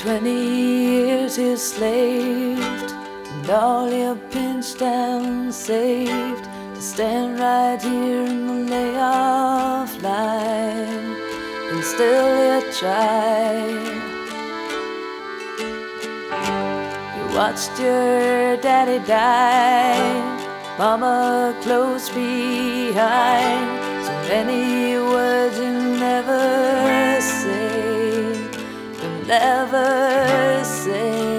20 years you slaved, and all you pinched and saved to stand right here in the layoff line, and still you tried. You watched your daddy die, mama close behind. So many words you never say, you'll never say.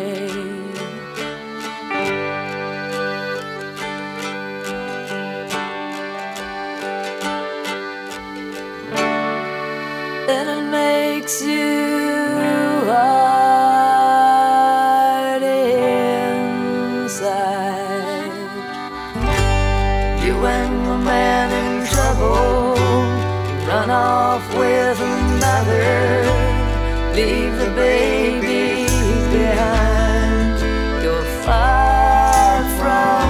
And it makes you hard inside. You and the man in trouble run off with another, leave the baby behind. You're far from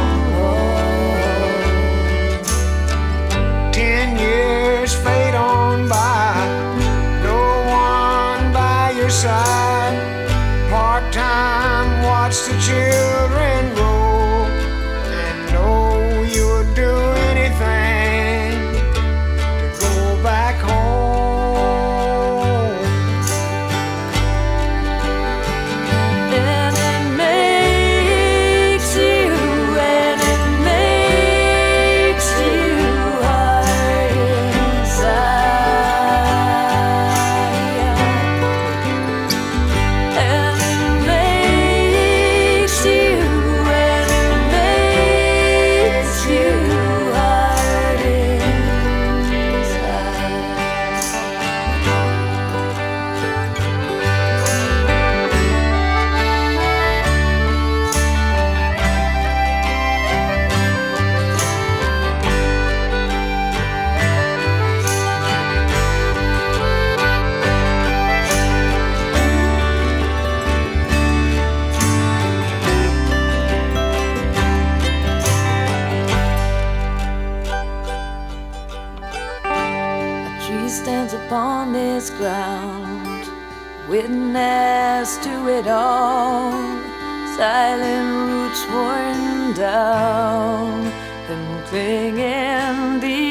home. 10 years fade on by, no one by your side. Part-time, watch the children grow, and know you would do anything to go back home. And it makes you hard inside. And it makes you hard She stands upon this ground, witness to it all. Silent roots worn down and clinging deep.